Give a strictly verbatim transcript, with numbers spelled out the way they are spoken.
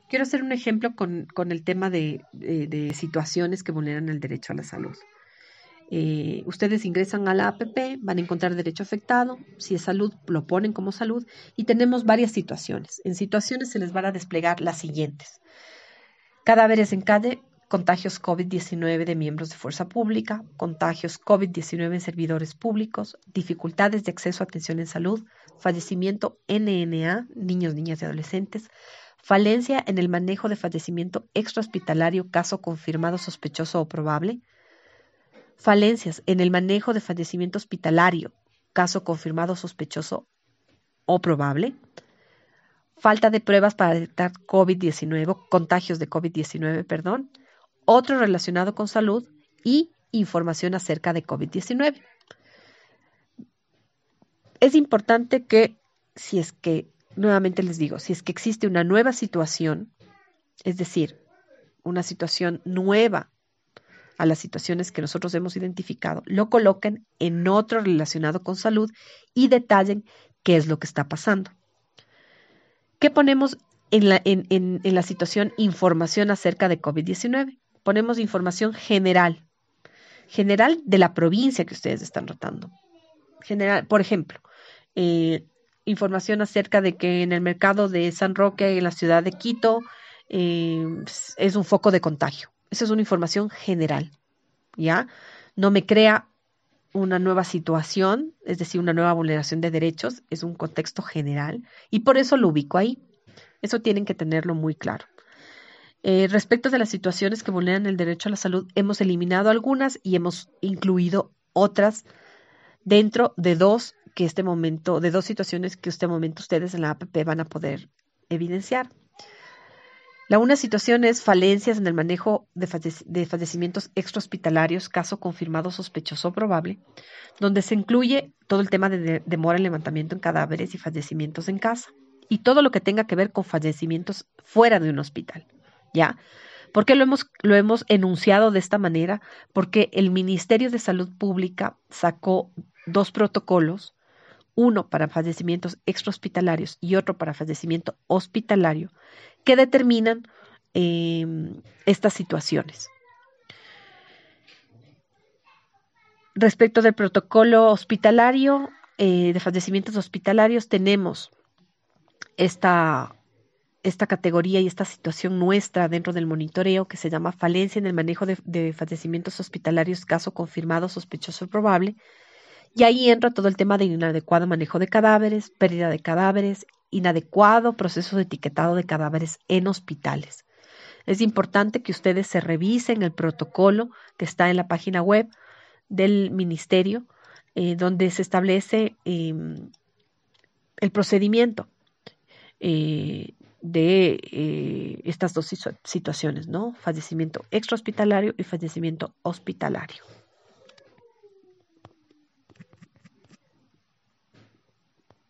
Quiero hacer un ejemplo con, con el tema de, de- de situaciones que vulneran el derecho a la salud. Eh, ustedes ingresan a la A P P, van a encontrar derecho afectado, si es salud, lo ponen como salud y tenemos varias situaciones. En situaciones se les van a desplegar las siguientes. Cadáveres en calle, contagios COVID diecinueve de miembros de fuerza pública, contagios COVID diecinueve en servidores públicos, dificultades de acceso a atención en salud, fallecimiento N N A, niños, niñas y adolescentes, falencia en el manejo de fallecimiento extrahospitalario, caso confirmado, sospechoso o probable, falencias en el manejo de fallecimiento hospitalario, caso confirmado, sospechoso o probable, falta de pruebas para detectar COVID diecinueve, contagios de COVID diecinueve, perdón, otro relacionado con salud y información acerca de COVID diecinueve. Es importante que, si es que, nuevamente les digo, si es que existe una nueva situación, es decir, una situación nueva a las situaciones que nosotros hemos identificado, lo coloquen en otro relacionado con salud y detallen qué es lo que está pasando. ¿Qué ponemos en la, en, en, en la situación información acerca de COVID diecinueve? Ponemos información general, general de la provincia que ustedes están tratando. General, por ejemplo, eh, información acerca de que en el mercado de San Roque, en la ciudad de Quito, eh, es un foco de contagio. Esa es una información general, ¿ya? No me crea una nueva situación, es decir, una nueva vulneración de derechos, es un contexto general y por eso lo ubico ahí. Eso tienen que tenerlo muy claro. Eh, respecto de las situaciones que vulneran el derecho a la salud, hemos eliminado algunas y hemos incluido otras dentro de dos que este momento, de dos situaciones que este momento ustedes en la A P P van a poder evidenciar. La una situación es falencias en el manejo de, fallec de fallecimientos extrahospitalarios, caso confirmado, sospechoso o probable, donde se incluye todo el tema de, de demora en levantamiento en cadáveres y fallecimientos en casa, y todo lo que tenga que ver con fallecimientos fuera de un hospital, ¿ya? ¿Por qué lo hemos, lo hemos enunciado de esta manera? Porque el Ministerio de Salud Pública sacó dos protocolos, uno para fallecimientos extrahospitalarios y otro para fallecimiento hospitalario, que determinan eh, estas situaciones. Respecto del protocolo hospitalario, eh, de fallecimientos hospitalarios, tenemos esta, esta categoría y esta situación nuestra dentro del monitoreo que se llama falencia en el manejo de, de fallecimientos hospitalarios, caso confirmado, sospechoso o probable. Y ahí entra todo el tema de inadecuado manejo de cadáveres, pérdida de cadáveres, inadecuado proceso de etiquetado de cadáveres en hospitales. Es importante que ustedes se revisen el protocolo que está en la página web del ministerio, eh, donde se establece eh, el procedimiento eh, de eh, estas dos situaciones, ¿no? Fallecimiento extrahospitalario y fallecimiento hospitalario.